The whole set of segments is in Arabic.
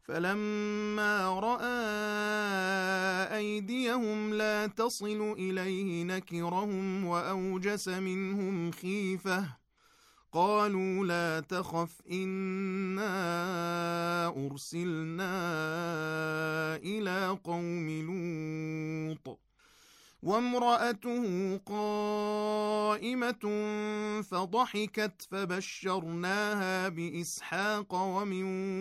فلما رأى أيديهم لا تصل إليه نكرهم وأوجس منهم خيفة. قالوا لا تخف إنا أرسلنا إلى قوم لوط وامرأته قائمة فضحكت فبشرناها بإسحاق ومن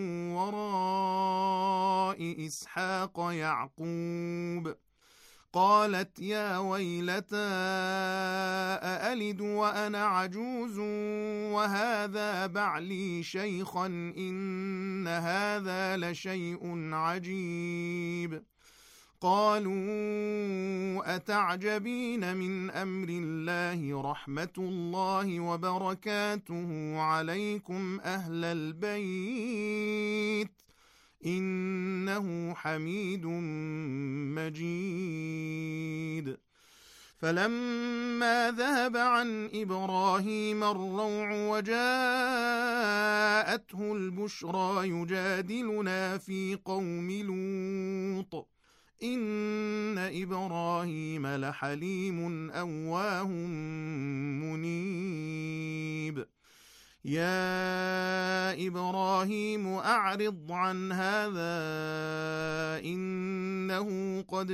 وراء إسحاق يعقوب. قالت يا ويلتى أألد وأنا عجوز وهذا بعلي شيخا إن هذا لشيء عجيب. قالوا أتعجبين من أمر الله رحمة الله وبركاته عليكم أهل البيت إنه حميد مجيد. فلما ذهب عن إبراهيم الروع وجاءته البشرى يجادلنا في قوم لوط إن إبراهيم لحليم أواه منيب. يا إبراهيم أعرض عن هذا إنه قد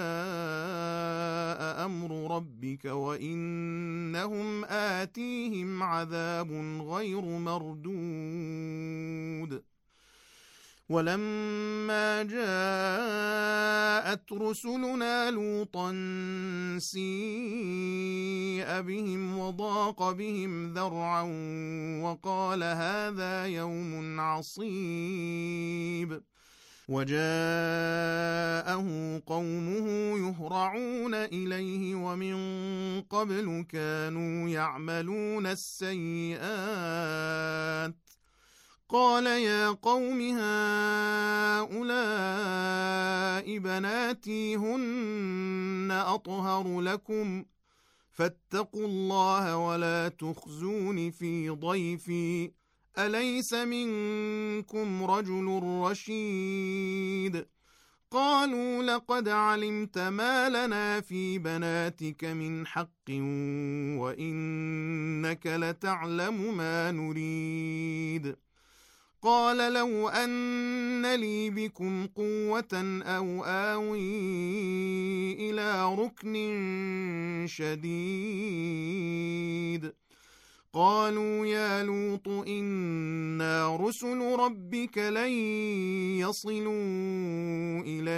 جاء أمر ربك وإنهم آتيهم عذاب غير مردود. ولما جاءت رسلنا لوطا سيء بهم وضاق بهم ذرعا وقال هذا يوم عصيب. وجاءه قومه يهرعون إليه ومن قبل كانوا يعملون السيئات. قال يا قوم هؤلاء بناتي هن أطهر لكم فاتقوا الله ولا تخزون في ضيفي أليس منكم رجل رشيد. قالوا لقد علمت ما لنا في بناتك من حق وإنك لتعلم ما نريد. قال لو أن لي بكم قوة أو آوي إلى ركن شديد. قالوا يا لوط إنا رسل ربك لن يصلوا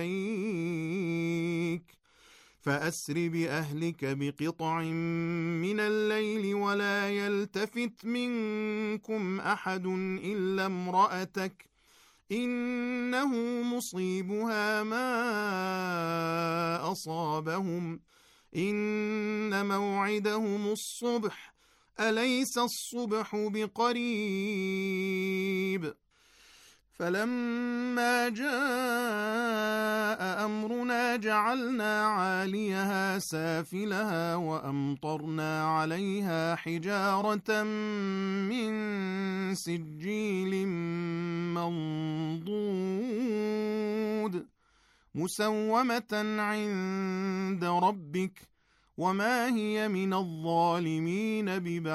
إليك فأسر بأهلك بقطع من الليل ولا يلتفت منكم أحد إلا امرأتك إنه مصيبها ما أصابهم إن موعدهم الصبح أليس الصبح بقريب. فلما جاء أمرنا جعلنا عاليها سافلها وأمطرنا عليها حجارة من سجيل منضود مسومة عند ربك وما هي من الظالمين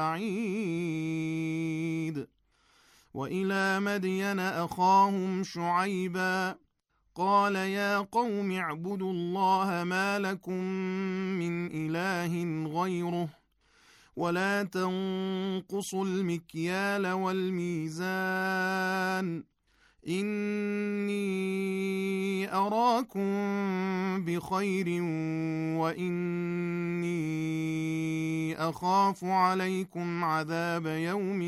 ببعيد. وإلى مدين أخاهم شعيبا قال يا قوم اعبدوا الله ما لكم من إله غيره ولا تنقصوا المكيال والميزان إني أراكم بخير وإني أخاف عليكم عذاب يوم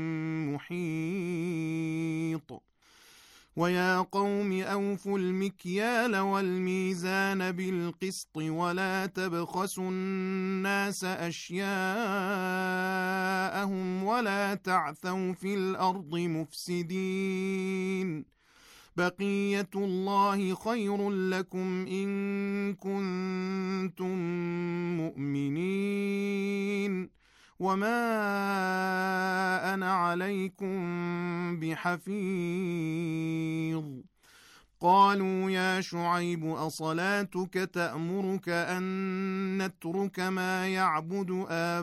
محيط. ويا قوم أوفوا المكيال والميزان بالقسط ولا تبخسوا الناس أشياءهم ولا تعثوا في الأرض مفسدين بقية الله خير لكم إن كنتم مؤمنين وما أنا عليكم بحفيظ. قالوا يا شعيب أصلاتك تأمرك أن نترك ما يعبد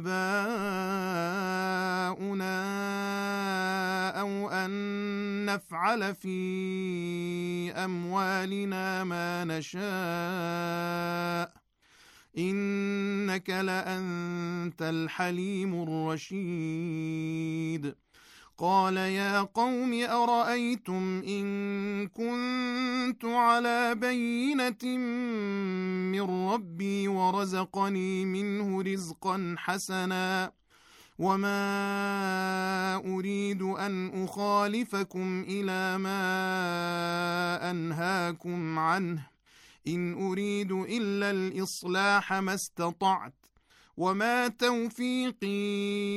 آباؤنا أو أن نفعل في أموالنا ما نشاء إنك لأنت الحليم الرشيد. قال يا قوم أرأيتم إن كنت على بينة من ربي ورزقني منه رزقا حسنا وما أريد أن أخالفكم إلى ما أنهاكم عنه إن أريد إلا الإصلاح ما استطعت وما توفيقي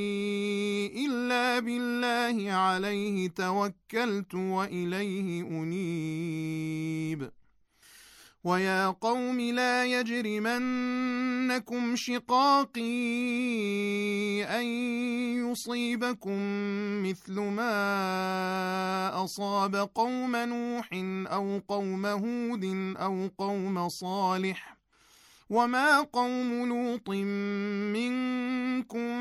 إلا بالله عليه توكلت وإليه أنيب. ويا قوم لا يجرمنكم شقاقي أن يصيبكم مثل ما أصاب قوم نوح أو قوم هود أو قوم صالح وما قوم لوط منكم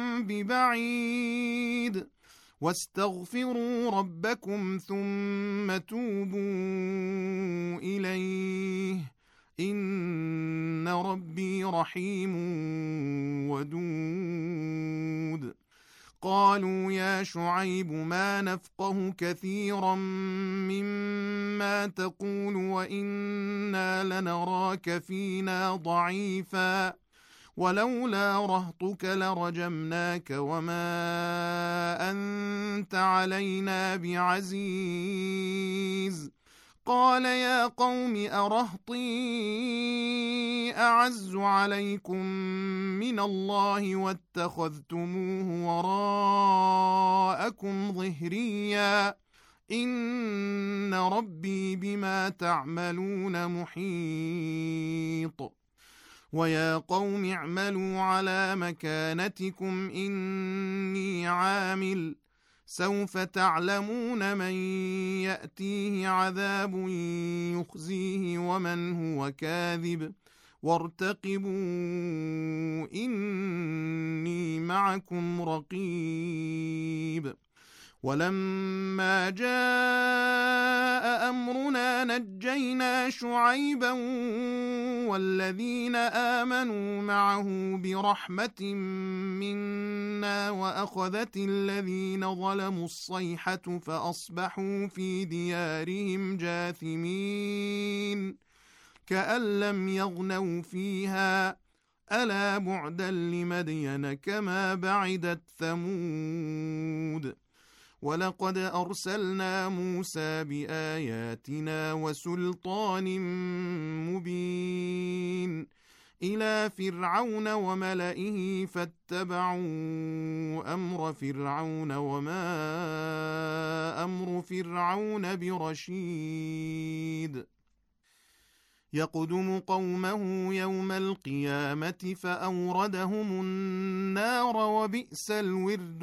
ببعيد واستغفروا ربكم ثم توبوا إليه إن ربي رحيم ودود. قالوا يا شعيب ما نفقه كثيرا مما تقول وإنا لنراك فينا ضعيفا ولولا رهطك لرجمناك وما أنت علينا بعزيز. قال يا قوم أرهطي أعز عليكم من الله واتخذتموه وراءكم ظهريا إن ربي بما تعملون محيط. ويا قوم اعملوا على مكانتكم إني عامل سوف تعلمون من يأتيه عذاب يخزيه ومن هو كاذب وارتقبوا إني معكم رقيب. ولما جاء أمرنا نجينا شعيبا والذين آمنوا معه برحمة منا وأخذت الذين ظلموا الصيحة فأصبحوا في ديارهم جاثمين كأن لم يغنوا فيها ألا بعدا لمدين كما بعدت ثمود. ولقد أرسلنا موسى بآياتنا وسلطان مبين إلى فرعون وملئه فاتبعوا أمر فرعون وما أمر فرعون برشيد. يقدم قومه يوم القيامة فأوردهم النار وبئس الورد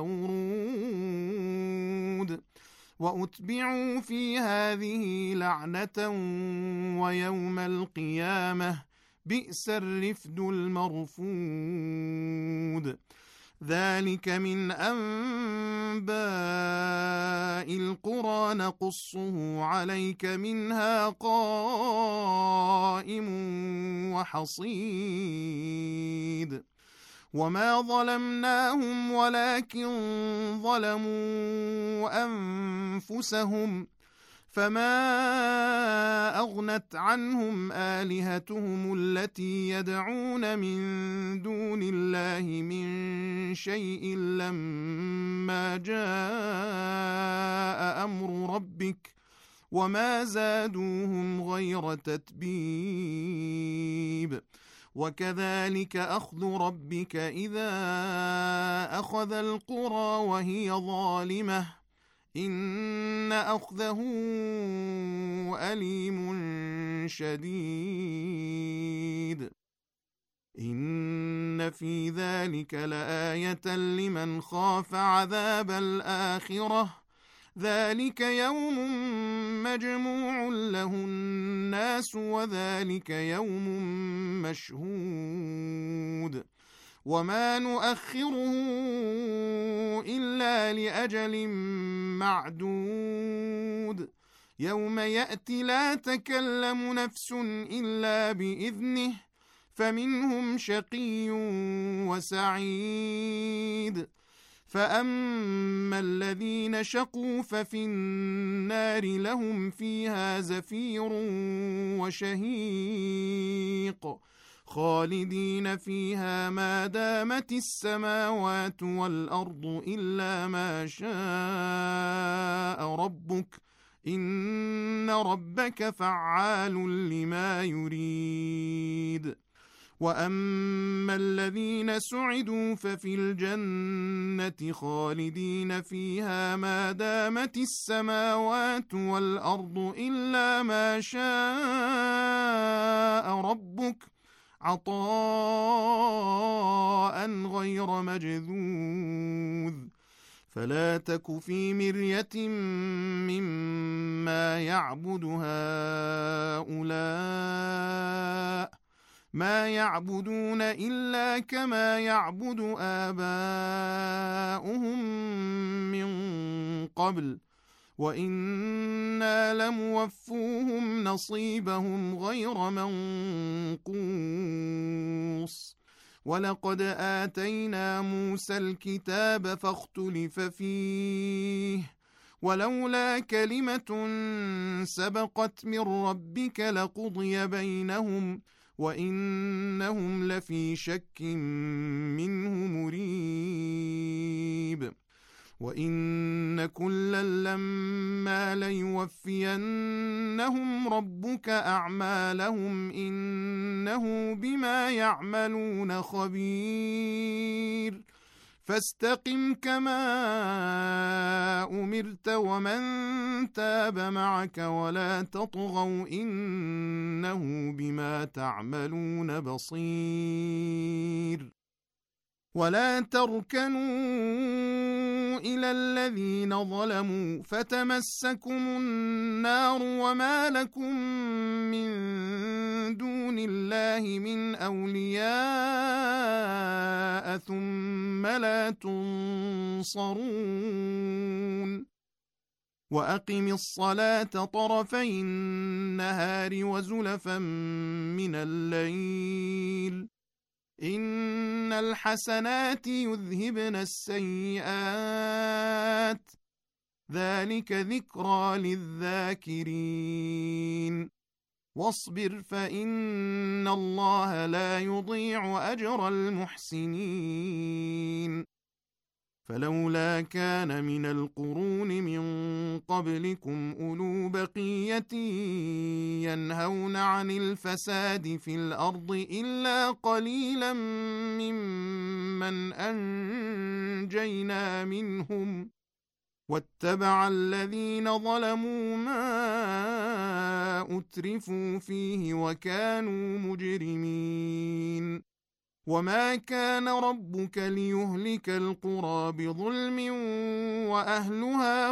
المورود. وأتبعوا في هذه لعنة ويوم القيامة بئس الرفد المرفود. ذلك من أنباء القرى نقصه عليك منها قائم وحصيد. وما ظلمناهم ولكن ظلموا أنفسهم فما أغنت عنهم آلهتهم التي يدعون من دون الله من شيء لما جاء أمر ربك وما زادوهم غير تتبيب. وكذلك أخذ ربك إذا أخذ القرى وهي ظالمة إن أخذه أليم شديد. إن في ذلك لآية لمن خاف عذاب الآخرة ذلك يوم لمجموع له الناس وذلك يوم مشهود وما نؤخره إلا لأجل معدود يوم يأتي لا تكلم نفس إلا بإذنه فمنهم شقي وسعيد فأما الذين شقوا ففي النار لهم فيها زفير وشهيق خالدين فيها ما دامت السماوات والأرض إلا ما شاء ربك إن ربك فعال لما يريد وأما الذين سعدوا ففي الجنة خالدين فيها ما دامت السماوات والأرض إلا ما شاء ربك عطاء غير مجذوذ فلا تك في مرية مما يعبد هؤلاء ما يعبدون إلا كما يعبد آباؤهم من قبل وإنا لموفوهم نصيبهم غير منقوص ولقد آتينا موسى الكتاب فاختلف فيه ولولا كلمة سبقت من ربك لقضي بينهم وإنهم لفي شك منه مريب وإن كلا لما ليوفينهم ربك أعمالهم إنه بما يعملون خبير فاستقم كما أمرت ومن تاب معك ولا تطغوا إنه بما تعملون بصير ولا تركنوا إلى الذين ظلموا فتمسكم النار وما لكم من دون الله من أولياء ثم لا تنصرون وأقم الصلاة طرفي النهار وزلفا من الليل إن الحسنات يذهبن السيئات ذلك ذكرى للذاكرين واصبر فإن الله لا يضيع أجر المحسنين فلولا كان من القرون من قبلكم أولو بقية ينهون عن الفساد في الأرض إلا قليلا ممن أنجينا منهم واتبع الذين ظلموا ما أترفوا فيه وكانوا مجرمين وما كان ربك ليهلك القرى بظلم وأهلها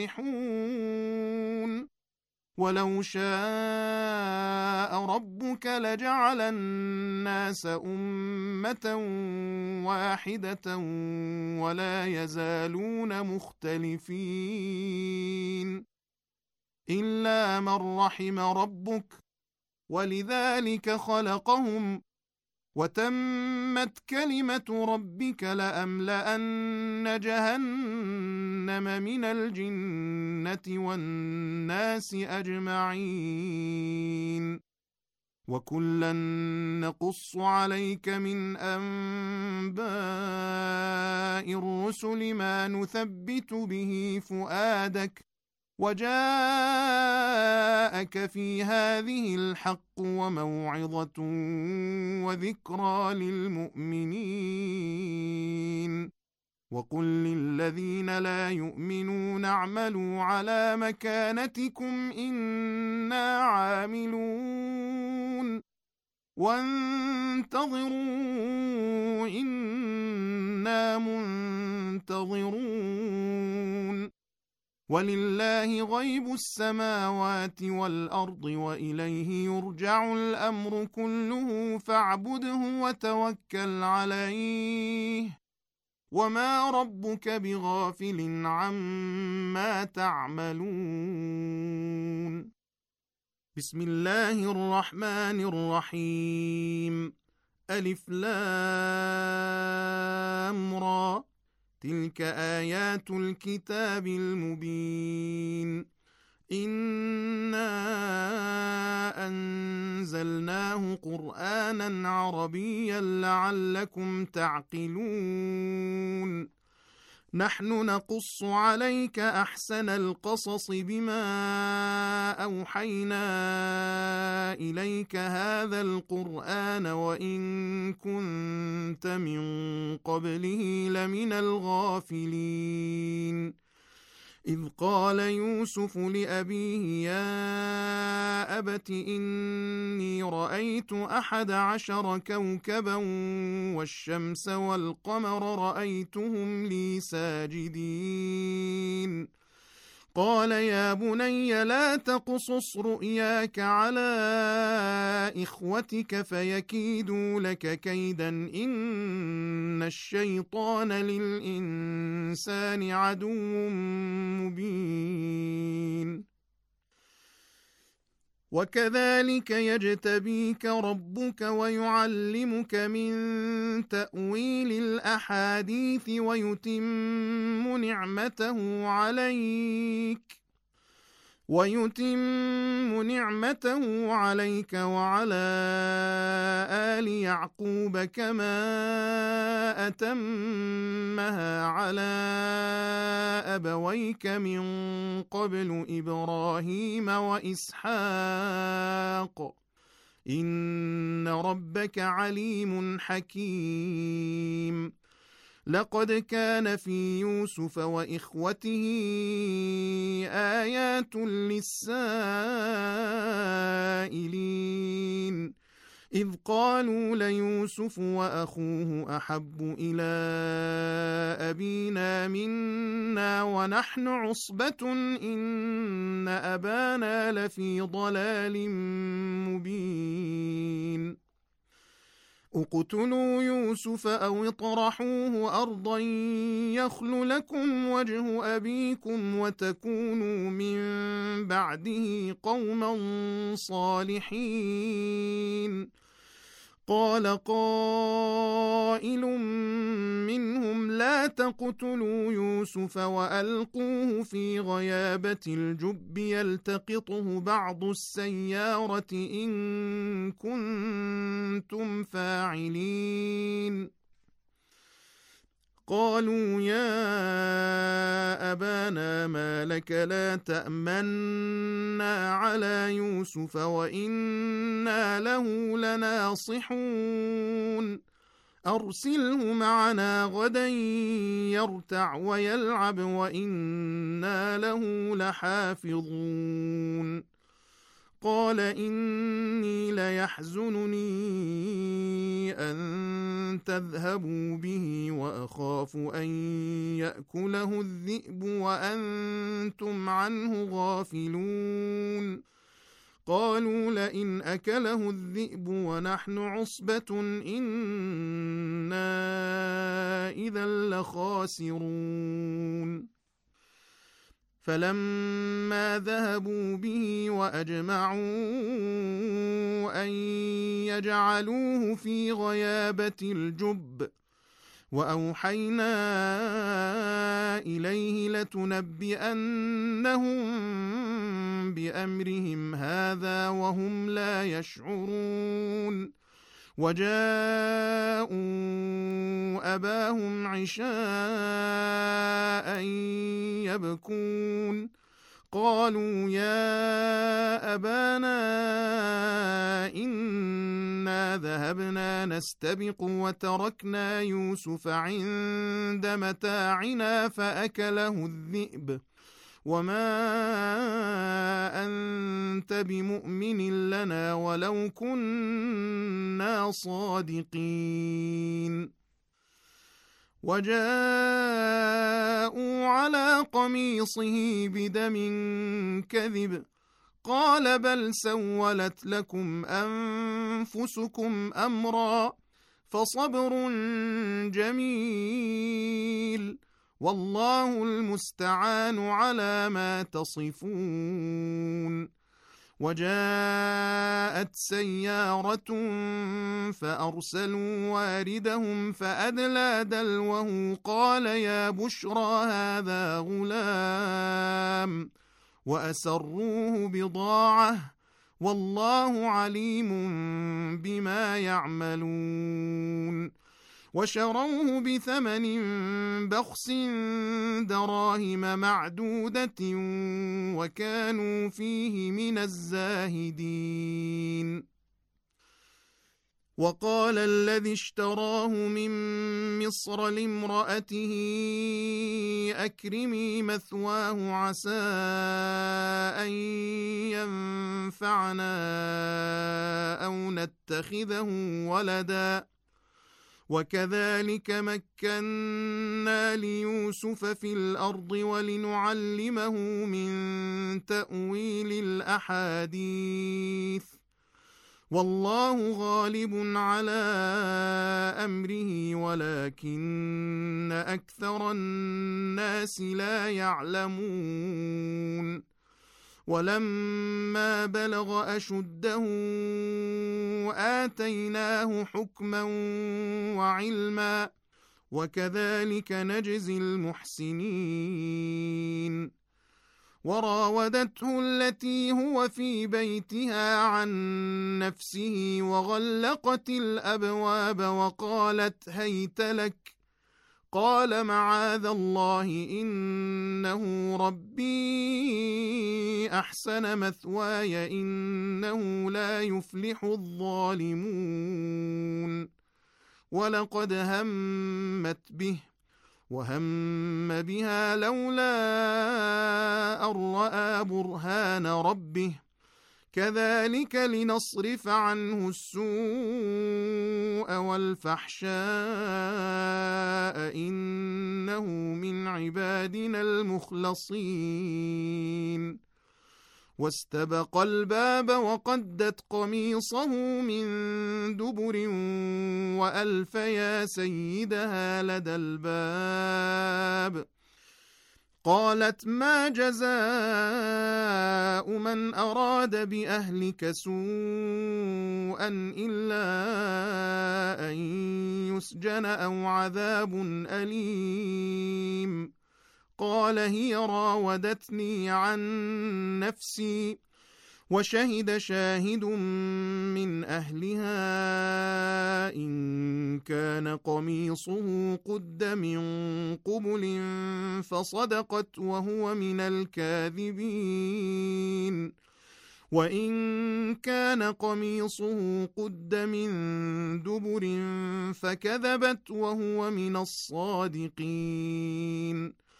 مصلحون ولو شاء ربك لجعل الناس أمة واحدة ولا يزالون مختلفين إلا من رحم ربك ولذلك خلقهم وتمت كلمة ربك لأملأن جهنم من الجنة والناس أجمعين وكلا نقص عليك من أنباء الرسل ما نثبت به فؤادك وجاءك في هذه الحق وموعظة وذكرى للمؤمنين وقل للذين لا يؤمنون اعملوا على مكانتكم إنا عاملون وانتظروا إنا منتظرون ولله غيب السماوات والأرض وإليه يرجع الأمر كله فاعبده وتوكل عليه وما ربك بغافل عما تعملون. بسم الله الرحمن الرحيم. ألف لام را، تلك آيات الكتاب المبين. إنا أنزلناه قرآنا عربيا لعلكم تعقلون. نحن نقص عليك أحسن القصص بما أوحينا إليك هذا القرآن وإن كنت من قبله لمن الغافلين. إذ قال يوسف لأبيه يا أبت إني رأيت 11 كوكبا والشمس والقمر رأيتهم لي ساجدين. قال يا بني لا تقصص رؤياك على إخوتك فيكيدوا لك كيدا إن الشيطان للإنسان عدو مبين. وكذلك يجتبيك ربك ويعلمك من تأويل الأحاديث ويتم نعمته عليك وعلى آل يعقوب كما أتمها على أبويك من قبل إبراهيم وإسحاق إن ربك عليم حكيم. لقد كان في يوسف وإخوته آيات للسائلين إذ قالوا ليوسف وأخوه أحب إلى أبينا منا ونحن عصبة إن أبانا لفي ضلال مبين. اقتلوا يوسف أو اطرحوه أرضا يخل لكم وجه أبيكم وتكونوا من بعده قوما صالحين. قال قائل منهم لا تقتلوا يوسف وألقوه في غيابة الجب يلتقطه بعض السيارة إن كنتم فاعلين. قالوا يا أبانا ما لك لا تأمنا على يوسف وإنا له لناصحون. أرسله معنا غدا يرتع ويلعب وإنا له لحافظون. قال إني ليحزنني أن تذهبوا به وأخاف أن يأكله الذئب وأنتم عنه غافلون. قالوا لئن أكله الذئب ونحن عصبة إنا إذا لخاسرون. فلما ذهبوا به وأجمعوا أن يجعلوه في غيابة الجب وأوحينا إليه لتنبئنهم بأمرهم هذا وهم لا يشعرون. وجاءوا أباهم عشاء يبكون. قالوا يا أبانا إنا ذهبنا نستبق وتركنا يوسف عند متاعنا فأكله الذئب وما أنت بمؤمن لنا ولو كنا صادقين. وجاءوا على قميصه بدم كذب قال بل سولت لكم أنفسكم أمرا فصبر جميل والله المستعان على ما تصفون. وجاءت سيارة فأرسلوا واردهم فأدلى دلوه قال يا بشرى هذا غلام وأسروه بضاعة والله عليم بما يعملون. وشروه بثمن بخس دراهم معدودة وكانوا فيه من الزاهدين. وقال الذي اشتراه من مصر لامرأته أكرمي مثواه عسى أن ينفعنا أو نتخذه ولدا وكذلك مكنا ليوسف في الأرض ولنعلمه من تأويل الأحاديث والله غالب على أمره ولكن أكثر الناس لا يعلمون. ولما بلغ أشده آتيناه حكما وعلما وكذلك نجزي المحسنين. وراودته التي هو في بيتها عن نفسه وغلقت الأبواب وقالت هيت لك قال معاذ الله إنه ربي أحسن مثواي إنه لا يفلح الظالمون. ولقد همت به وهم بها لولا أن رأى برهان ربه كذلك لنصرف عنه السوء والفحشاء إنه من عبادنا المخلصين. واستبق الباب وقدت قميصه من دبر وألف يا سيدها لدى الباب قالت ما جزاء من أراد بأهلك سوءا إلا أن يسجن أو عذاب أليم قال هي راودتني عن نفسي وشهد شاهد من أهلها إن كان قميصه قد من قبل فصدقت وهو من الكاذبين وإن كان قميصه قد من دبر فكذبت وهو من الصادقين.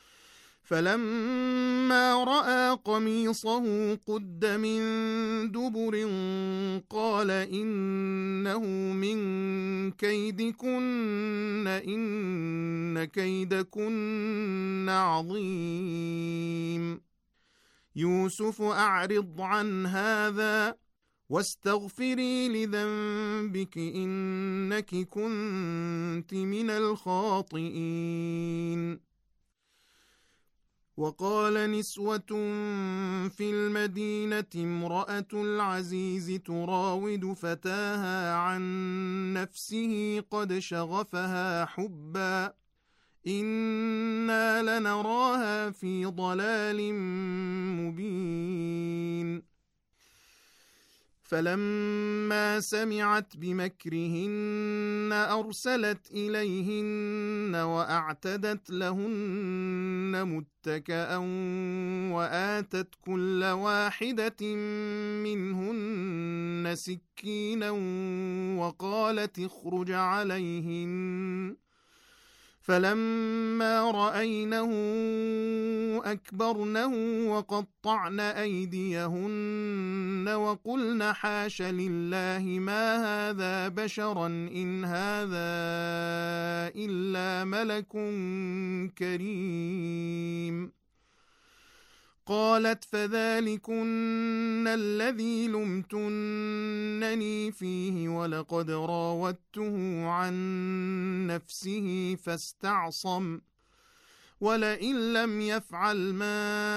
فلما رأى قميصه قد من دبر قال إنه من كيدكن إن كيدكن عظيم. يوسف أعرض عن هذا واستغفري لذنبك إنك كنت من الخاطئين. وقال نسوة في المدينة امرأة العزيز تراود فتاها عن نفسه قد شغفها حبا إنا لنراها في ضلال مبين. فلما سمعت بمكرهن أرسلت إليهن وأعتدت لهن متكأ وآتت كل واحدة منهن سكينا وقالت اخرج عليهن فلما رأينه أكبرنه وقطعن أيديهن وقلن حاش لله ما هذا بشرا إن هذا إلا ملك كريم. قالت فذلكن الذي لمتنني فيه ولقد راودته عن نفسه فاستعصم ولئن لم يفعل ما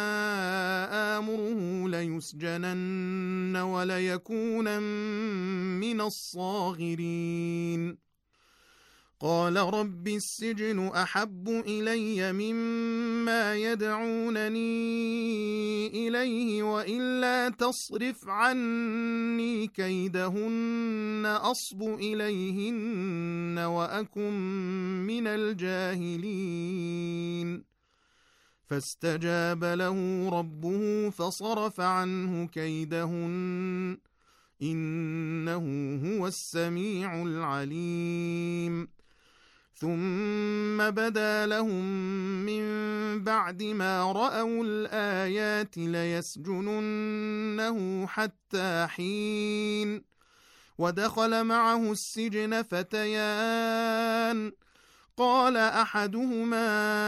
آمره ليسجنن وليكونا من الصاغرين. قال رب السجن أحب إلي مما يدعونني إليه وإلا تصرف عني كيدهن أصب إليهن وأكن من الجاهلين. فاستجاب له ربه فصرف عنه كيدهن إنه هو السميع العليم. ثم بدا لهم من بعد ما رأوا الآيات ليسجننه حتى حين. ودخل معه السجن فتيان قال أحدهما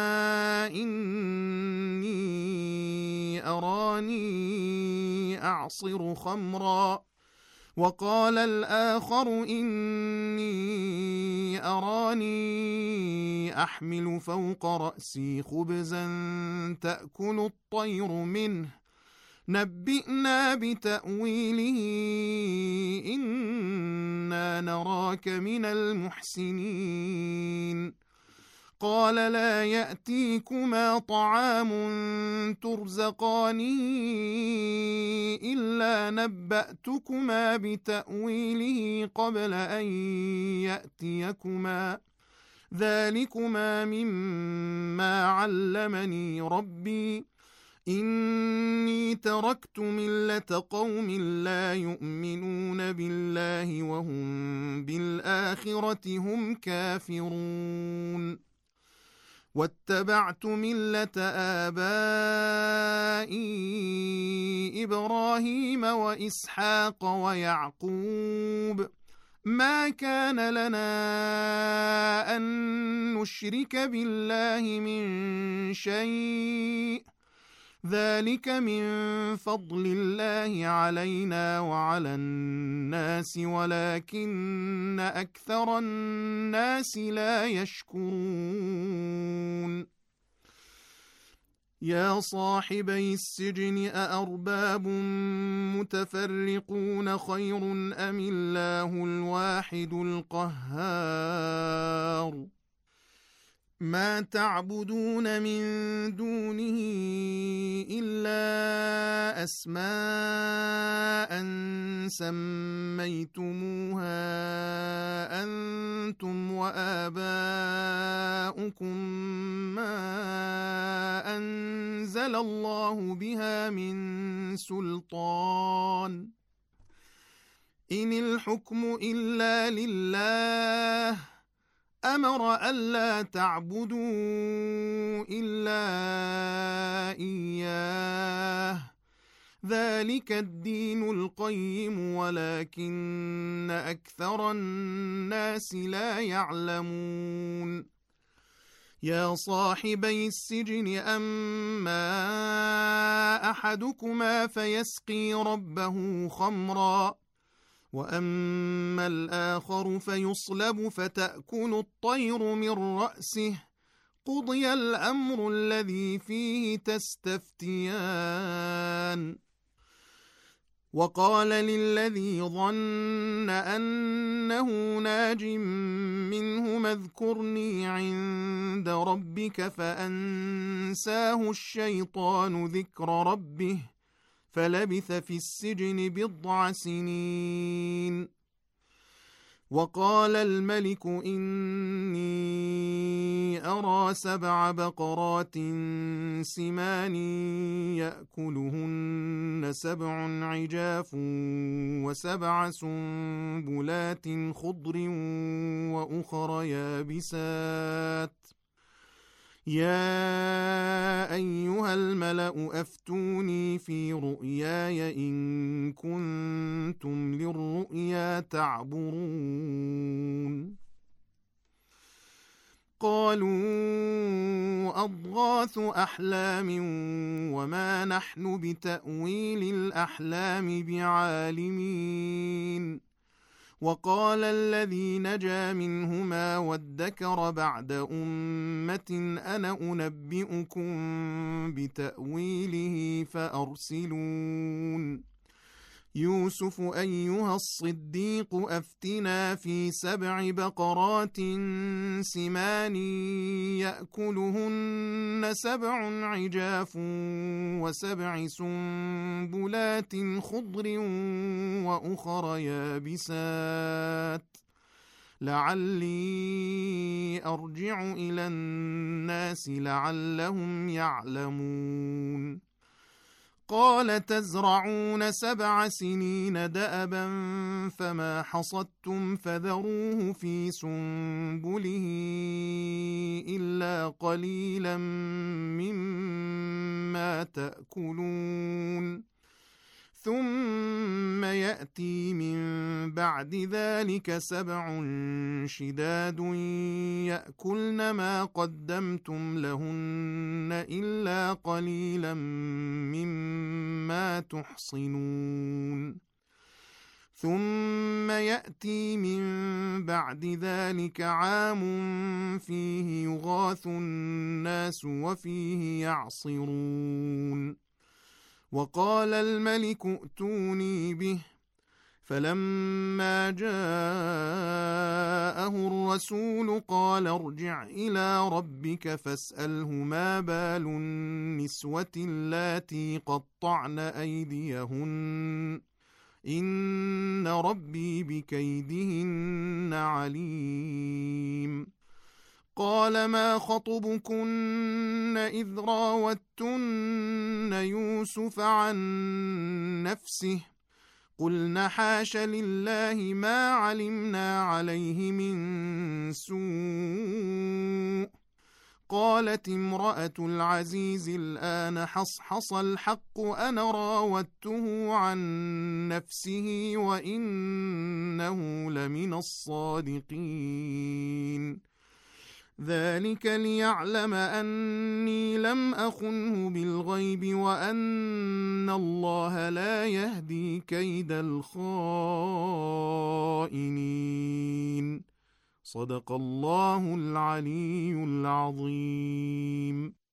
إني أراني أعصر خمرا وقال الآخر إني أراني أحمل فوق رأسي خبزا تأكل الطير منه نبئنا بتأويله إنا نراك من المحسنين. قال لا يأتيكما طعام ترزقانه إلا نبأتكما بتأويله قبل أن يأتيكما ذلكما مما علمني ربي إني تركت ملة قوم لا يؤمنون بالله وهم بالآخرة هم كافرون. واتبعت ملة آبائي إبراهيم وإسحاق ويعقوب ما كان لنا أن نشرك بالله من شيء ذلك من فضل الله علينا وعلى الناس ولكن أكثر الناس لا يشكرون. يا صاحبي السجن أأرباب متفرقون خير أم الله الواحد القهار. ما تعبدون من دونه إلا أسماء سميتموها أنتم وآباؤكم ما أنزل الله بها من سلطان إن الحكم إلا لله أمر ألا تعبدوا إلا إياه ذلك الدين القيم ولكن أكثر الناس لا يعلمون. يا صاحبي السجن أما أحدكما فيسقي ربه خمرا وأما الآخر فيصلب فتأكل الطير من رأسه قضي الأمر الذي فيه تستفتيان. وقال للذي ظن أنه ناج منهما اذكرني عند ربك فأنساه الشيطان ذكر ربه فلبث في السجن 10 سنين. وقال الملك إني أرى 7 بقرات سمان يأكلهن 7 عجاف و7 سنبلات خضر وأخر يابسات يا أيها الملأ أفتوني في رؤياي إن كنتم للرؤيا تعبرون قالوا أضغاث أحلام وما نحن بتأويل الأحلام بعالمين وقال الذي نجا منهما وادكر بعد أمة أنا أنبئكم بتأويله فأرسلون يوسف أيها الصديق أفتنا في 7 بقرات سمان يأكلهن 7 عجاف و7 سنبلات خضر وأخر يابسات لعلي أرجع إلى الناس لعلهم يعلمون قال تزرعون 7 سنين دأبا فما حصدتم فذروه في سنبله إلا قليلا مما تأكلون ثم يأتي من بعد ذلك 7 شداد يأكلن ما قدمتم لهن إلا قليلا مما تحصنون ثم يأتي من بعد ذلك عام فيه يغاث الناس وفيه يعصرون وقال الملك ائتوني به فلما جاءه الرسول قال ارجع إلى ربك فاسأله ما بال النسوة اللاتي قطعن أيديهن إن ربي بكيدهن عليم قال ما خطبكن إذ راوتن يوسف عن نفسه قلنا حاش لله ما علمنا عليه من سوء قالت امرأة العزيز الآن حصحص الحق أنا راودته عن نفسه وإنه لمن الصادقين ذلك ليعلم أني لم أخنه بالغيب وأن الله لا يهدي كيد الخائنين صدق الله العلي العظيم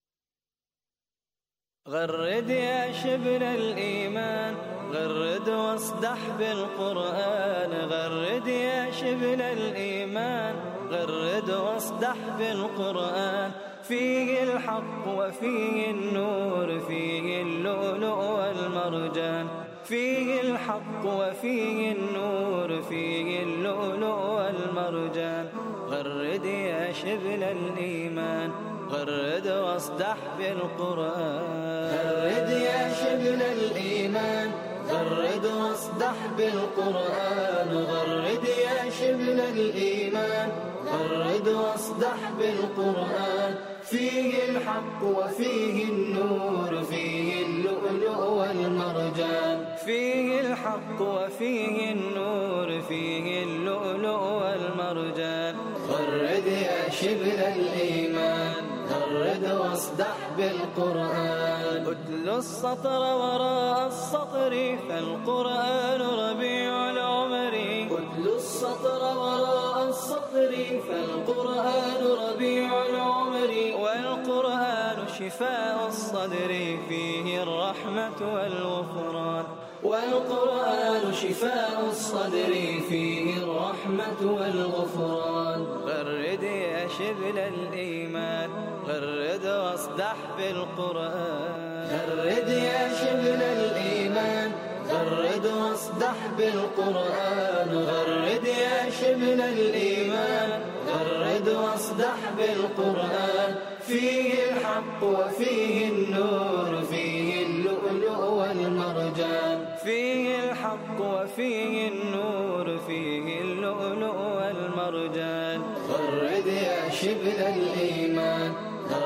غرد يا شبل الإيمان غرد واصدح بالقرآن غرد يا شبل الإيمان غرد واصدح بالقرآن فيه الحق وفيه النور فيه اللؤلؤ والمرجان فيه الحق وفيه النور فيه اللؤلؤ والمرجان غرد يا شبل الإيمان غرد واصدح بالقرآن غرد يا شبل الإيمان غرد واصدح بالقرآن غرد يا شبل الإيمان غرد واصدح بالقرآن فيه الحق وفيه النور فيه اللؤلؤ والمرجان فيه الحق وفيه النور فيه اللؤلؤ والمرجان غرد يا شبل الإيمان غرد واصدح بالقرآن اتل السطر وراء السطر فالقرآن ربيع العمر اتل السطر وراء السطر فالقرآن ربيع العمر والقرآن شفاء الصدر فيه الرحمة والغفران والقرآن شفاء الصدر فيه الرحمة والغفران غرد يا شبل الإيمان غرد واصدح بالقرآن غرد يا شبل الإيمان غرد واصدح بالقرآن غرد يا شبل الإيمان غرد واصدح بالقرآن فيه الحق وفيه النور فيه اللؤلؤ والمرجان فيه الحق وفيه النور فيه اللؤلؤ والمرجان غرد يا شبل الإيمان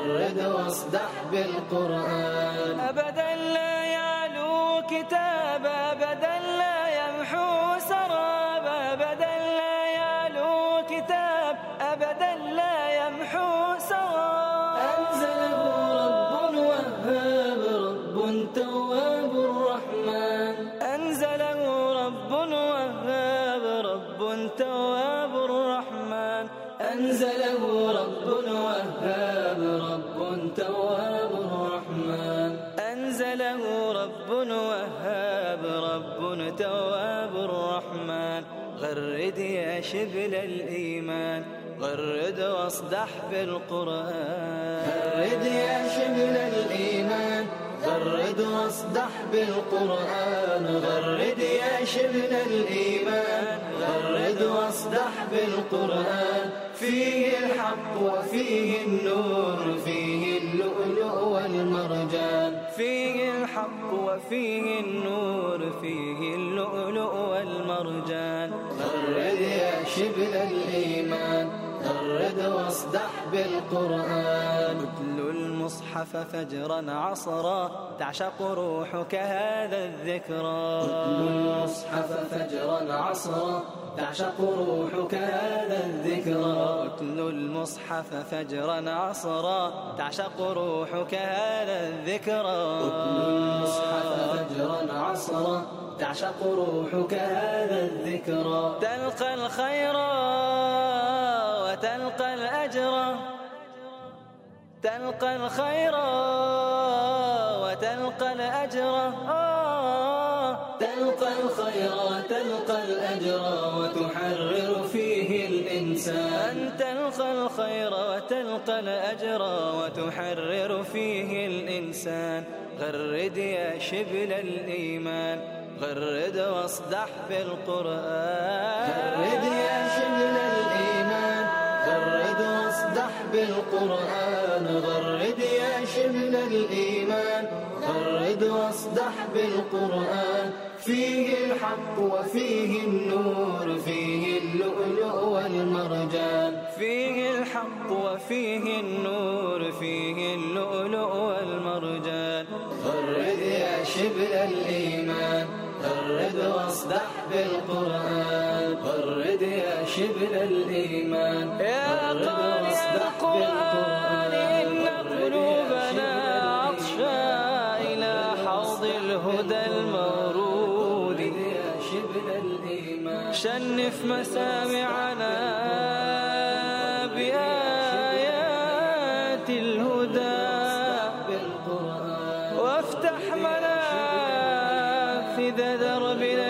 غرد واصدح بالقرآن. أبدا لا يعلو كتاب، أبدا لا يمحو سراب، أبدا لا يعلو كتاب، أبدا لا يمحو سراب. أنزله رب وهاب، رب تواب رحمن. أنزله رب وهاب، رب تواب رحمن. أنزله رب وهاب، رب تواب رحمن. أنزله رب وهاب، رب تواب رحمن. غرد يا شبل الإيمان، غرد واصدح بالقرآن. غرد يا شبل الإيمان، غرد واصدح بالقرآن. غرد يا شبل الإيمان، غرد واصدح بالقرآن. فيه الحق وفيه النور، فيه اللؤلؤ والمرجان. فيه الحق وفيه النور، فيه اللؤلؤ والمرجان. غرد يا شبل الإيمان، غرد واصدح بالقرآن. اتل المصحف فجرا عصرا، تعشق روحك هذا الذكرى. اتل المصحف فجرا عصرا، تعشق روحك هذا الذكرى. اتل المصحف فجرا عصرا، تعشق روحك هذا الذكرى. اتل المصحف فجرا عصرا، تعشق روحك هذا الذكرى. تلقى الخير وتلقى الأجر، تلقى الخير وتلقى الأجر. تلقى الخير وتلقى الأجر، وتحرر فيه الإنسان. تلقى الخير وتلقى الأجر، وتحرر فيه الإنسان. غرد يا شبل الإيمان، غرد واصدح بالقرآن. غرد يا شبل الإيمان، غرد واصدح بالقرآن. غرد يا شبل الإيمان، غرد واصدح بالقرآن. فيه الحق وفيه النور، فيه اللؤلؤ والمرجان. فيه الحق وفيه النور، فيه اللؤلؤ والمرجان. غرد يا شبل الإيمان، غرد واصدح بالقرآن. غرد يا شبل الإيمان، يا قارئ القرآن، إن قلوبنا عطشا إلى حوض الهدى المورود. يا شبل الإيمان، شنف مسامعنا بآيات الهدى، وافتح منافذ دربنا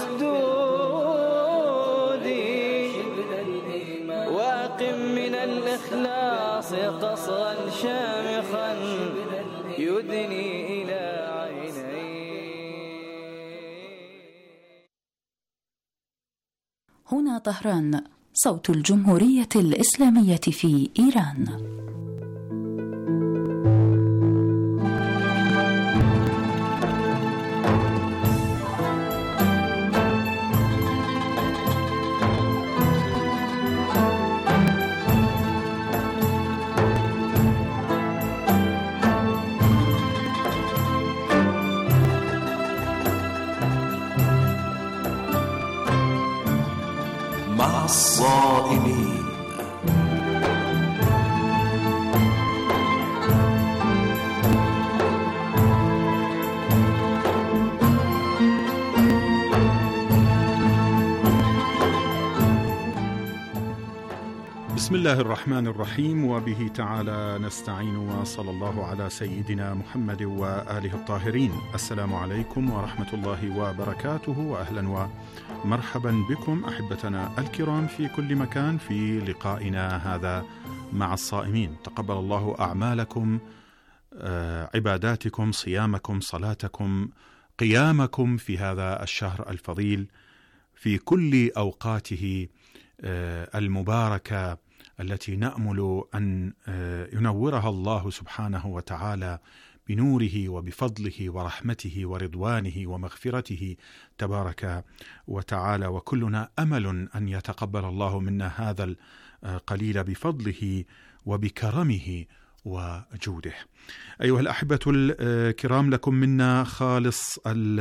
المسدود. واقم من الإخلاص قصرا شامخا يدني إلى عيني. هنا طهران، صوت الجمهورية الإسلامية في إيران. مع الصائمين. بسم الله الرحمن الرحيم، وبه تعالى نستعين، وصلى الله على سيدنا محمد وآله الطاهرين. السلام عليكم ورحمة الله وبركاته، وأهلا ومرحبا بكم أحبتنا الكرام في كل مكان في لقائنا هذا مع الصائمين. تقبل الله أعمالكم، عباداتكم، صيامكم، صلاتكم، قيامكم في هذا الشهر الفضيل في كل أوقاته المباركة التي نأمل أن ينورها الله سبحانه وتعالى بنوره وبفضله ورحمته ورضوانه ومغفرته تبارك وتعالى. وكلنا أمل أن يتقبل الله منا هذا القليل بفضله وبكرمه وجوده. أيها الأحبة الكرام، لكم منا خالص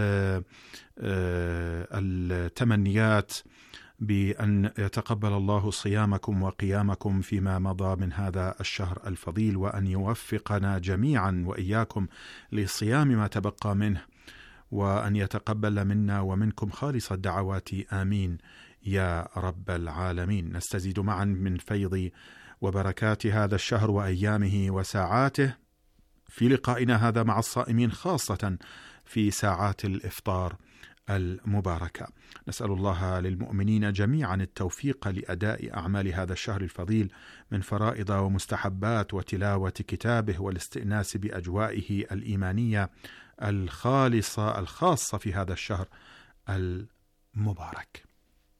التمنيات بأن يتقبل الله صيامكم وقيامكم فيما مضى من هذا الشهر الفضيل، وأن يوفقنا جميعا وإياكم لصيام ما تبقى منه، وأن يتقبل منا ومنكم خالص الدعوات، آمين يا رب العالمين. نستزيد معا من فيض وبركات هذا الشهر وأيامه وساعاته في لقائنا هذا مع الصائمين، خاصة في ساعات الإفطار المباركة. نسأل الله للمؤمنين جميعا التوفيق لأداء أعمال هذا الشهر الفضيل من فرائض ومستحبات وتلاوة كتابه والاستئناس بأجوائه الإيمانية الخاصة في هذا الشهر المبارك.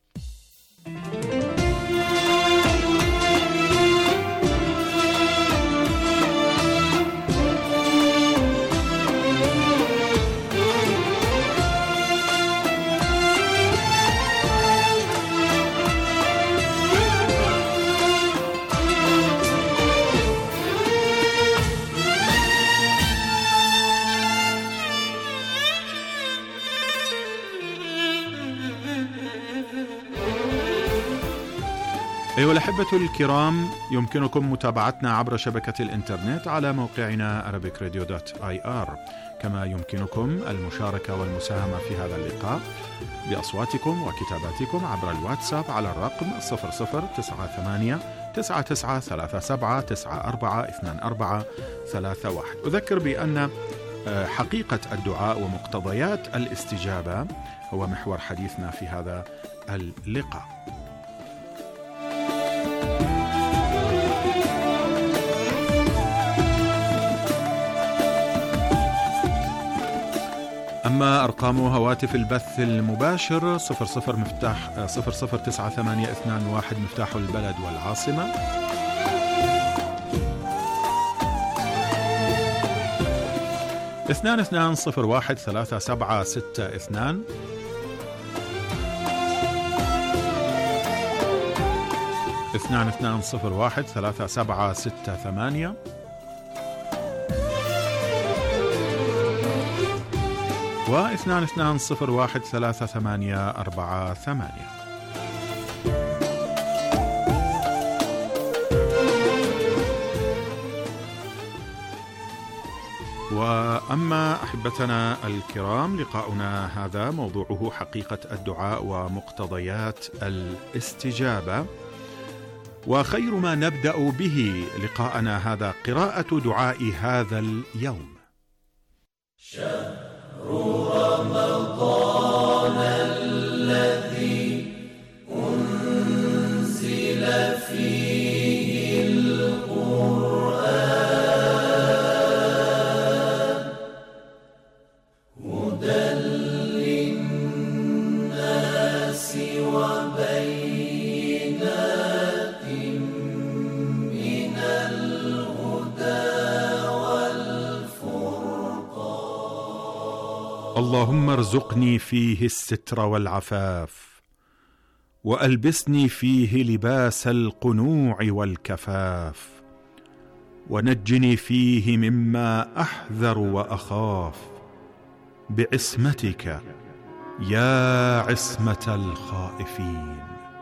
أيها الأحبة الكرام، يمكنكم متابعتنا عبر شبكة الإنترنت على موقعنا arabicradio.ir، كما يمكنكم المشاركة والمساهمة في هذا اللقاء بأصواتكم وكتاباتكم عبر الواتساب على الرقم 0098 9937 9424 أذكر بأن حقيقة الدعاء ومقتضيات الاستجابة هو محور حديثنا في هذا اللقاء. أما أرقام هواتف البث المباشر 009821 مفتاح البلد والعاصمة، 22013762 22013768 و22013848. وأما أحبتنا الكرام، لقاؤنا هذا موضوعه حقيقة الدعاء ومقتضيات الاستجابة، وخير ما نبدأ به لقاءنا هذا قراءة دعاء هذا اليوم. شهر رمضان الذي أنزل فيه القرآن هدى للناس وبينات من الهدى اللهم ارزقني فيه الستر والعفاف، وألبسني فيه لباس القنوع والكفاف، ونجني فيه مما أحذر وأخاف، بعصمتك يا عصمة الخائفين.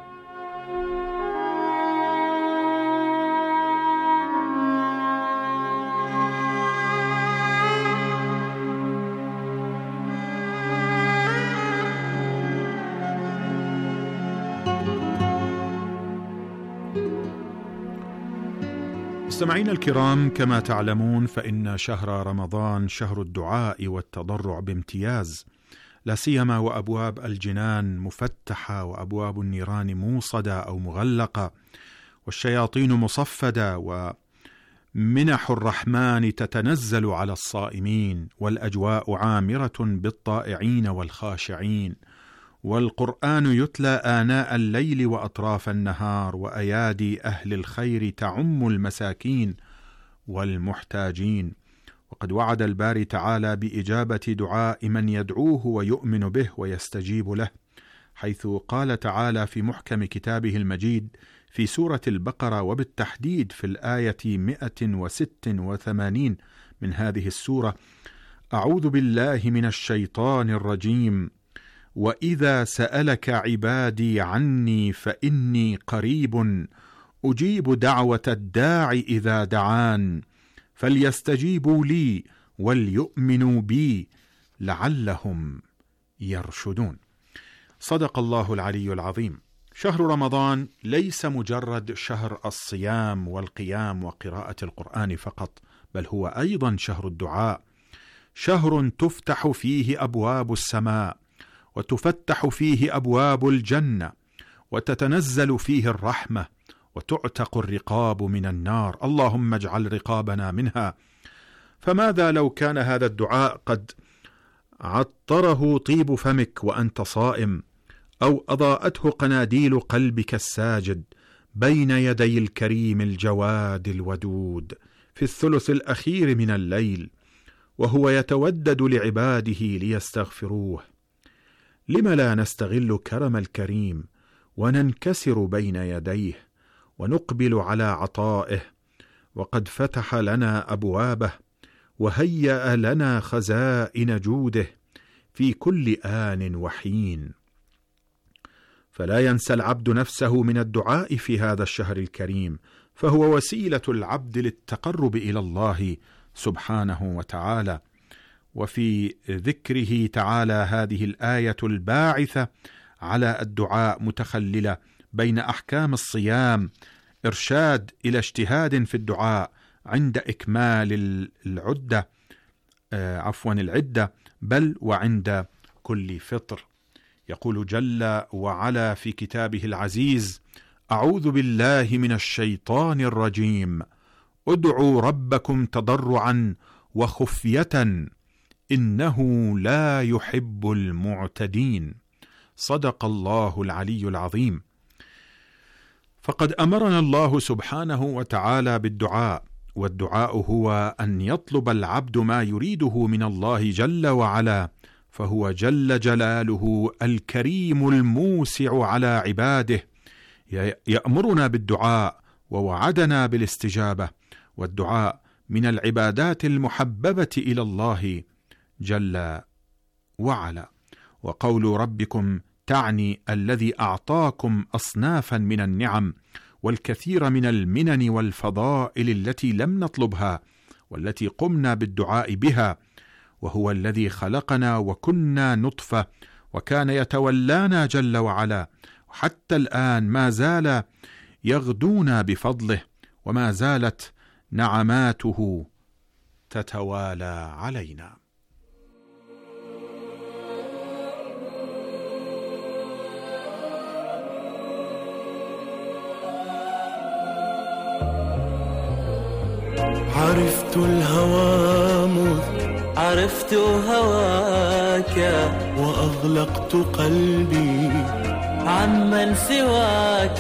مستمعين الكرام، كما تعلمون فإن شهر رمضان شهر الدعاء والتضرع بامتياز، لا سيما وأبواب الجنان مفتحة وأبواب النيران موصدة أو مغلقة، والشياطين مصفدة، ومنح الرحمن تتنزل على الصائمين، والأجواء عامرة بالطائعين والخاشعين، والقرآن يتلى آناء الليل وأطراف النهار، وأيادي أهل الخير تعم المساكين والمحتاجين. وقد وعد الباري تعالى بإجابة دعاء من يدعوه ويؤمن به ويستجيب له، حيث قال تعالى في محكم كتابه المجيد في سورة البقرة، وبالتحديد في الآية 186 من هذه السورة: أعوذ بالله من الشيطان الرجيم، وإذا سألك عبادي عني فإني قريب أجيب دعوة الداع إذا دعان فليستجيبوا لي وليؤمنوا بي لعلهم يرشدون. صدق الله العلي العظيم. شهر رمضان ليس مجرد شهر الصيام والقيام وقراءة القرآن فقط، بل هو أيضا شهر الدعاء، شهر تفتح فيه أبواب السماء، وتفتح فيه أبواب الجنة، وتتنزل فيه الرحمة، وتعتق الرقاب من النار. اللهم اجعل رقابنا منها. فماذا لو كان هذا الدعاء قد عطره طيب فمك وأنت صائم، أو أضاءته قناديل قلبك الساجد بين يدي الكريم الجواد الودود في الثلث الأخير من الليل، وهو يتودد لعباده ليستغفروه. لم لا نستغل كرم الكريم وننكسر بين يديه ونقبل على عطائه، وقد فتح لنا أبوابه وهيأ لنا خزائن جوده في كل آن وحين. فلا ينسى العبد نفسه من الدعاء في هذا الشهر الكريم، فهو وسيلة العبد للتقرب إلى الله سبحانه وتعالى. وفي ذكره تعالى هذه الآية الباعثة على الدعاء متخللة بين أحكام الصيام، إرشاد إلى اجتهاد في الدعاء عند إكمال العدة، بل وعند كل فطر. يقول جل وعلا في كتابه العزيز: أعوذ بالله من الشيطان الرجيم، ادعوا ربكم تضرعا وخفية إنه لا يحب المعتدين. صدق الله العلي العظيم. فقد أمرنا الله سبحانه وتعالى بالدعاء، والدعاء هو أن يطلب العبد ما يريده من الله جل وعلا، فهو جل جلاله الكريم الموسع على عباده، يأمرنا بالدعاء ووعدنا بالاستجابة، والدعاء من العبادات المحببة إلى الله جل وعلا. وقول ربكم تعني الذي أعطاكم أصنافا من النعم والكثير من المنن والفضائل التي لم نطلبها والتي قمنا بالدعاء بها، وهو الذي خلقنا وكنا نطفة وكان يتولانا جل وعلا، وحتى الآن ما زال يغدونا بفضله، وما زالت نعماته تتوالى علينا. عرفت الهوى مذ عرفت هواك، وأغلقت قلبي عمن سواك.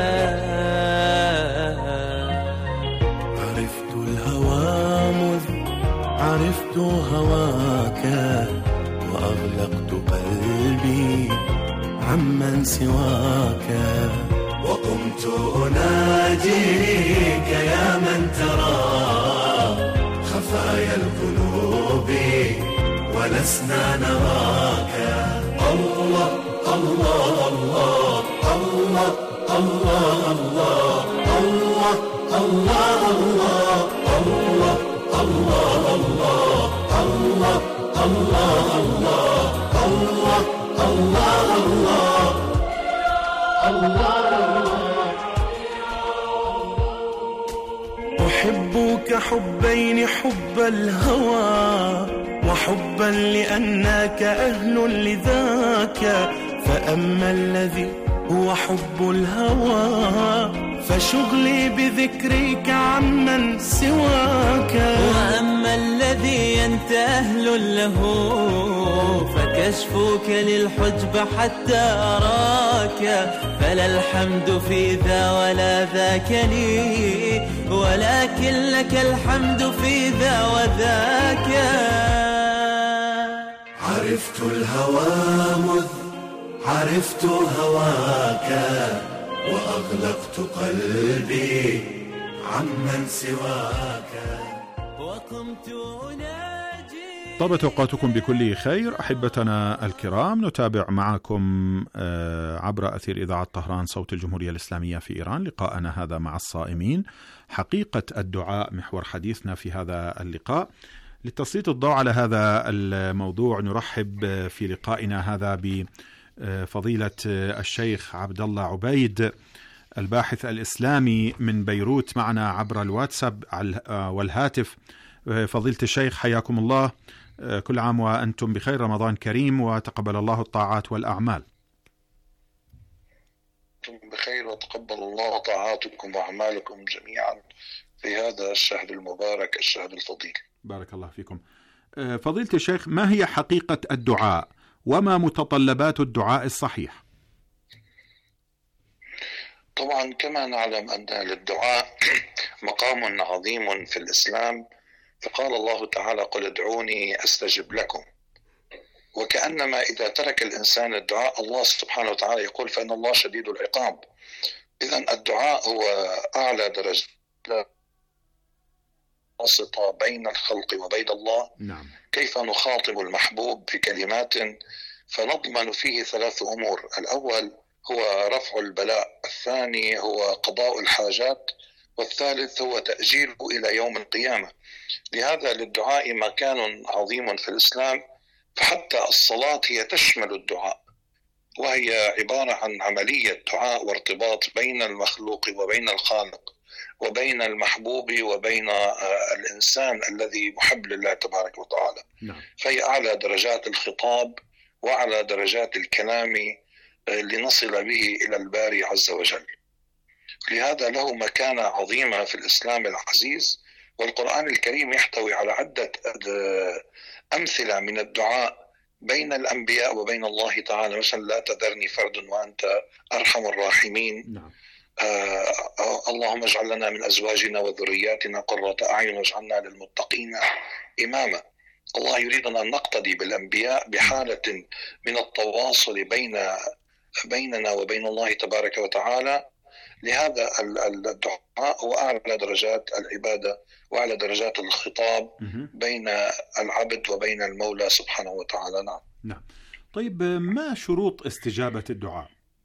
عرفت الهوى مذ عرفت هواك، وأغلقت قلبي عمن سواك. وقمت أناجيك يا من ترى خفايا القلوب ولسنا نراك. الله الله الله الله الله الله الله الله الله الله الله الله الله الله الله الله. أحبك حبين، حب الهوى وحبا لأنك أهل لذاك. فأما الذي هو حب الهوى فشغلي بذكرك عمن سواك. وأما الذي أنت أهل له فكشفك للحجب حتى أراك. فلا الحمد في ذا ولا ذاك لي، ولكن لك الحمد في ذا وذاك. عرفت الهوى مذ عرفت هواك، وأغلقت قلبي عمن سواك وقمت أناجي. طابت أوقاتكم بكل خير أحبتنا الكرام. نتابع معكم عبر أثير إذاعة طهران صوت الجمهورية الإسلامية في إيران لقاءنا هذا مع الصائمين. حقيقة الدعاء محور حديثنا في هذا اللقاء. لتسليط الضوء على هذا الموضوع نرحب في لقائنا هذا بفضيلة الشيخ عبد الله عبيد الباحث الإسلامي من بيروت معنا عبر الواتساب والهاتف. فضيلة الشيخ حياكم الله، كل عام وأنتم بخير، رمضان كريم وتقبل الله الطاعات والأعمال. بخير وتقبل الله طاعاتكم وأعمالكم جميعا في هذا الشهر المبارك الشهر الفضيل. بارك الله فيكم. فضيلة الشيخ، ما هي حقيقة الدعاء وما متطلبات الدعاء الصحيح؟ طبعا كما نعلم أن للدعاء مقام عظيم في الإسلام، فقال الله تعالى: قل ادعوني أستجب لكم. وكأنما إذا ترك الإنسان الدعاء الله سبحانه وتعالى يقول فإن الله شديد العقاب. إذن الدعاء هو أعلى درجة واسطة بين الخلق وبين الله. نعم. كيف نخاطب المحبوب بكلمات فنضمن فيه 3 أمور: الأول هو رفع البلاء، الثاني هو قضاء الحاجات، والثالث هو تأجيله إلى يوم القيامة. لهذا للدعاء مكان عظيم في الإسلام، فحتى الصلاة هي تشمل الدعاء، وهي عبارة عن عملية دعاء وارتباط بين المخلوق وبين الخالق وبين المحبوب وبين الإنسان الذي محب لله تبارك وتعالى. فهي أعلى درجات الخطاب وأعلى درجات الكلام لنصل به إلى الباري عز وجل. لهذا له مكانة عظيمة في الإسلام العزيز، والقرآن الكريم يحتوي على عدة أمثلة من الدعاء بين الأنبياء وبين الله تعالى. مثلا: لا تذرني فرد وأنت أرحم الراحمين. اللهم اجعل لنا من أزواجنا وذرياتنا قرة أعين واجعلنا للمتقين إماما. الله يريدنا أن نقتدي بالأنبياء بحالة من التواصل بيننا وبين الله تبارك وتعالى. لهذا الدعاء هو أعلى درجات العبادة وأعلى درجات الخطاب بين العبد وبين المولى سبحانه وتعالى. نعم. طيب، ما شروط استجابة الدعاء؟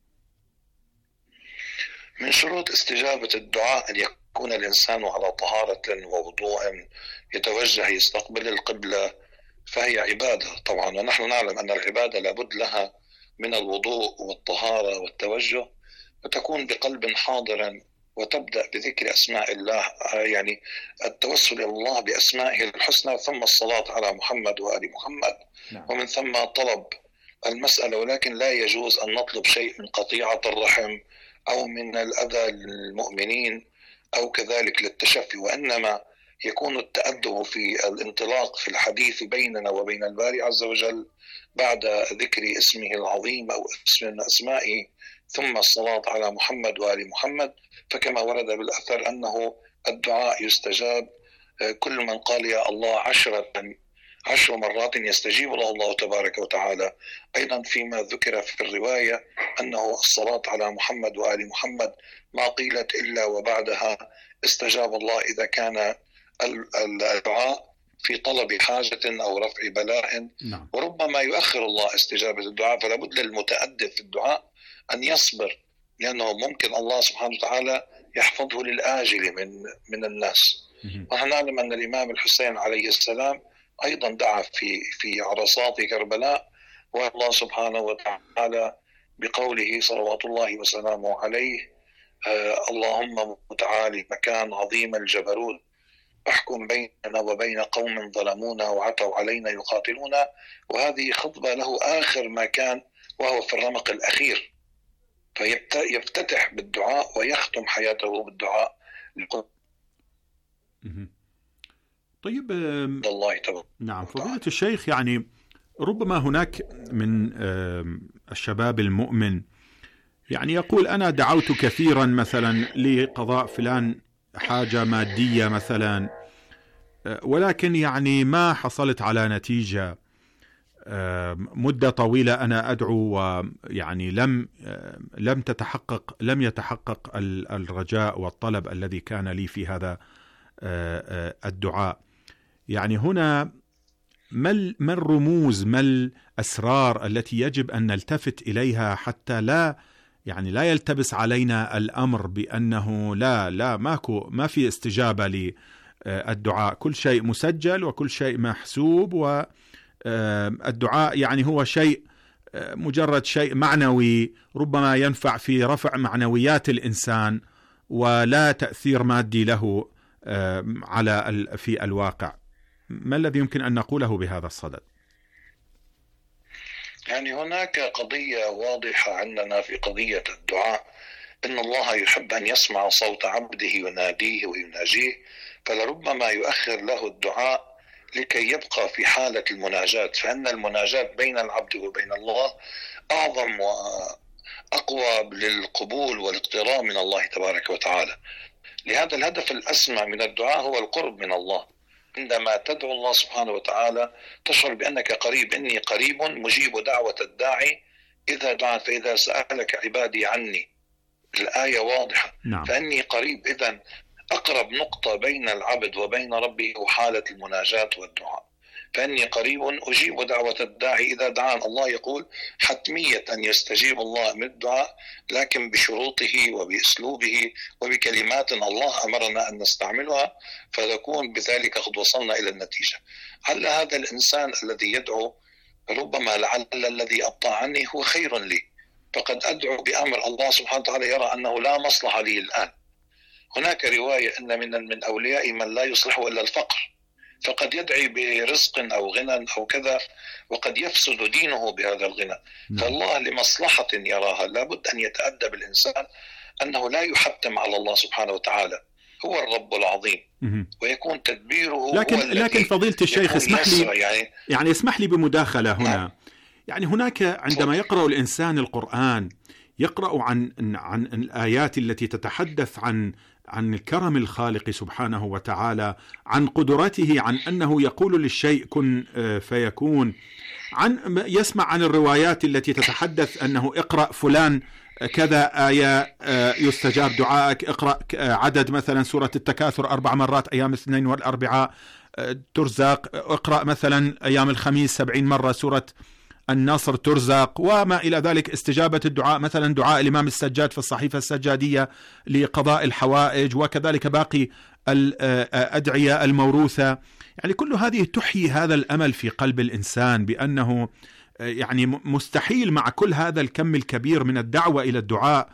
من شروط استجابة الدعاء أن يكون الإنسان على طهارة ووضوء، يتوجه يستقبل القبلة، فهي عبادة طبعا، ونحن نعلم أن العبادة لابد لها من الوضوء والطهارة والتوجه، وتكون بقلب حاضر، وتبدأ بذكر أسماء الله، يعني التوسل إلى الله بأسمائه الحسنى، ثم الصلاة على محمد وآل محمد. ومن ثم طلب المسألة. ولكن لا يجوز أن نطلب شيء من قطيعة الرحم أو من الأذى للمؤمنين أو كذلك للتشفي، وإنما يكون التأدب في الانطلاق في الحديث بيننا وبين الباري عز وجل بعد ذكر اسمه العظيم أو اسم من أسمائه، ثم الصلاة على محمد وآل محمد. فكما ورد بالأثر أنه الدعاء يستجاب، كل من قال يا الله 10 مرات يستجيب له الله تبارك وتعالى. أيضا فيما ذكر في الرواية أنه الصلاة على محمد وآل محمد ما قيلت إلا وبعدها استجاب الله إذا كان الدعاء في طلب حاجة أو رفع بلاء. وربما يؤخر الله استجابة الدعاء، فلا بد للمتأدب في الدعاء أن يصبر، لأنه ممكن الله سبحانه وتعالى يحفظه للآجل من الناس. ونحن نعلم أن الإمام الحسين عليه السلام أيضا دعا في عرصات كربلاء، والله سبحانه وتعالى بقوله صلوات الله وسلامه عليه: اللهم متعالي مكان عظيم الجبروت، احكم بيننا وبين قوم ظلمونا وعتوا علينا يقاتلونا. وهذه خطبة له آخر ما كان، وهو في الرمق الأخير، فيفتتح بالدعاء ويختم حياته بالدعاء. طيب، الله تبارك. نعم فضيلة الشيخ، يعني ربما هناك من الشباب المؤمن يعني يقول أنا دعوت كثيرا مثلا لقضاء فلان حاجة مادية مثلا، ولكن يعني ما حصلت على نتيجة. مدة طويلة أنا أدعو ويعني لم يتحقق الرجاء والطلب الذي كان لي في هذا الدعاء. يعني هنا ما الرموز، ما الأسرار التي يجب أن نلتفت إليها حتى لا يلتبس علينا الأمر بأنه ما في استجابة للدعاء، كل شيء مسجل وكل شيء محسوب، والدعاء يعني هو شيء مجرد شيء معنوي ربما ينفع في رفع معنويات الإنسان ولا تأثير مادي له في الواقع. ما الذي يمكن أن نقوله بهذا الصدد؟ يعني هناك قضية واضحة عندنا في قضية الدعاء، إن الله يحب أن يسمع صوت عبده يناديه ويناجيه، فلربما يؤخر له الدعاء لكي يبقى في حالة المناجاة، فإن المناجاة بين العبد وبين الله أعظم وأقوى للقبول والاقتراب من الله تبارك وتعالى. لهذا الهدف الأسمى من الدعاء هو القرب من الله. عندما تدعو الله سبحانه وتعالى تشعر بأنك قريب، إني قريب مجيب دعوة الداعي إذا دعا، فإذا سألك عبادي عني. الآية واضحة. نعم. فإني قريب، إذن أقرب نقطة بين العبد وبين ربه هو حالة المناجاة والدعاء. فإني قريب أجيب دعوة الداعي إذا دعان. الله يقول حتمية أن يستجيب الله من الدعاء، لكن بشروطه وبأسلوبه وبكلمات الله أمرنا أن نستعملها، فنكون بذلك قد وصلنا إلى النتيجة. هل هذا الإنسان الذي يدعو ربما لعل الذي أبطأ عني هو خير لي، فقد أدعو بأمر الله سبحانه وتعالى يرى أنه لا مصلحة لي الآن. هناك رواية أن من أولياء من لا يصلحه إلا الفقر، فقد يدعي برزق أو غنى أو كذا وقد يفسد دينه بهذا الغنى. فالله لمصلحة يراها لابد أن يتأدب الإنسان أنه لا يحتم على الله سبحانه وتعالى، هو الرب العظيم ويكون تدبيره. لكن فضيلة الشيخ اسمح لي بمداخلة هنا. يعني هناك عندما يقرأ الإنسان القرآن يقرأ عن الآيات التي تتحدث عن الكرم الخالق سبحانه وتعالى، عن قدرته، عن أنه يقول للشيء كن فيكون، يسمع عن الروايات التي تتحدث أنه اقرأ فلان كذا آية يستجاب دعائك، اقرأ عدد مثلا سورة التكاثر 4 مرات أيام الاثنين والأربعاء ترزق، اقرأ مثلا أيام الخميس 70 مرة سورة النصر ترزق، وما إلى ذلك. استجابة الدعاء مثلا دعاء الإمام السجاد في الصحيفة السجادية لقضاء الحوائج، وكذلك باقي الأدعية الموروثة. يعني كل هذه تحيي هذا الأمل في قلب الإنسان بأنه يعني مستحيل مع كل هذا الكم الكبير من الدعوة إلى الدعاء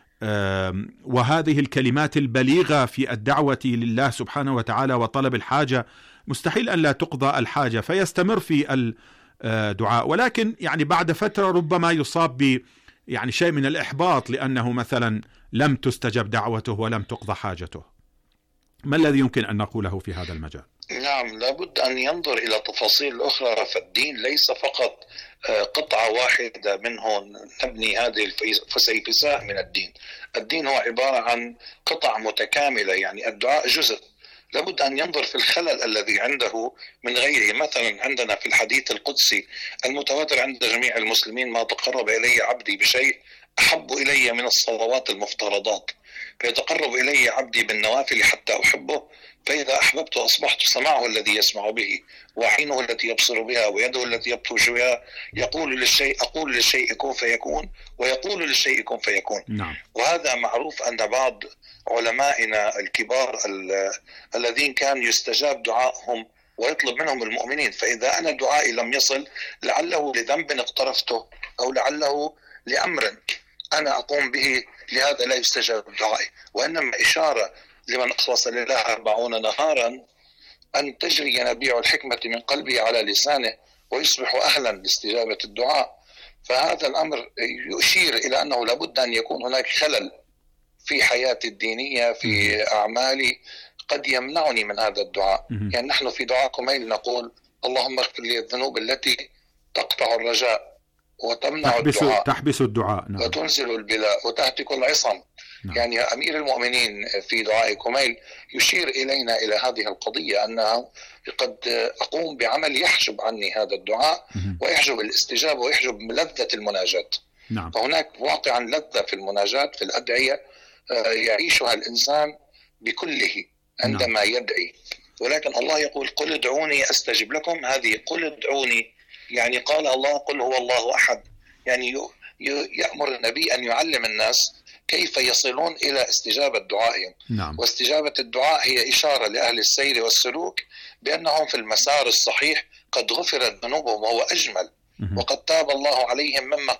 وهذه الكلمات البليغة في الدعوة لله سبحانه وتعالى وطلب الحاجة، مستحيل أن لا تقضى الحاجة، فيستمر في الدعاء. ولكن يعني بعد فترة ربما يصاب ب يعني شيء من الإحباط لأنه مثلا لم تستجب دعوته ولم تقضى حاجته. ما الذي يمكن أن نقوله في هذا المجال؟ نعم، لابد أن ينظر إلى تفاصيل أخرى. فالدين ليس فقط قطعة واحدة منه نبني هذه الفسيفساء من الدين. الدين هو عبارة عن قطع متكاملة، يعني الدعاء جزء. لابد أن ينظر في الخلل الذي عنده من غيره. مثلا عندنا في الحديث القدسي المتواتر عند جميع المسلمين: ما تقرب إلي عبدي بشيء أحب إلي من الصلوات المفترضات، فيتقرب إلي عبدي بالنوافل حتى أحبه، فإذا أحببته أصبحت سمعه الذي يسمع به، وعينه التي يبصر بها، ويده التي يبطش بها. أقول للشيء كن فيكون، ويقول للشيء كن فيكون. نعم. وهذا معروف أن بعض علمائنا الكبار الذين كان يستجاب دعائهم ويطلب منهم المؤمنين، فإذا أنا دعائي لم يصل لعله لذنب اقترفته أو لعله لأمر أنا أقوم به، لهذا لا يستجاب دعائي. وإنما إشارة لمن أخلص لله 40 نهارا أن تجري ينابيع الحكمة من قلبه على لسانه ويصبح أهلا لاستجابة الدعاء. فهذا الأمر يشير إلى أنه لابد أن يكون هناك خلل في حياتي الدينية، في أعمالي، قد يمنعني من هذا الدعاء. يعني نحن في دعاء كميل نقول: اللهم اغفر لي الذنوب التي تقطع الرجاء وتمنع الدعاء، تحبس الدعاء. نعم. وتنزل البلاء وتهتك العصم يعني أمير المؤمنين في دعاء كميل يشير إلينا إلى هذه القضية، أنه قد أقوم بعمل يحجب عني هذا الدعاء ويحجب الاستجابة ويحجب لذة المناجاة. نعم. فهناك واقعا لذة في المناجاة في الأدعية يعيشها الإنسان بكله عندما يدعي. ولكن الله يقول قل ادعوني أستجب لكم. هذه قل ادعوني يعني قال الله قل هو الله أحد، يعني يأمر النبي أن يعلم الناس كيف يصلون إلى استجابة دعائهم. نعم. واستجابة الدعاء هي إشارة لأهل السير والسلوك بأنهم في المسار الصحيح، قد غفرت ذنوبهم وهو أجمل، وقد تاب الله عليهم مما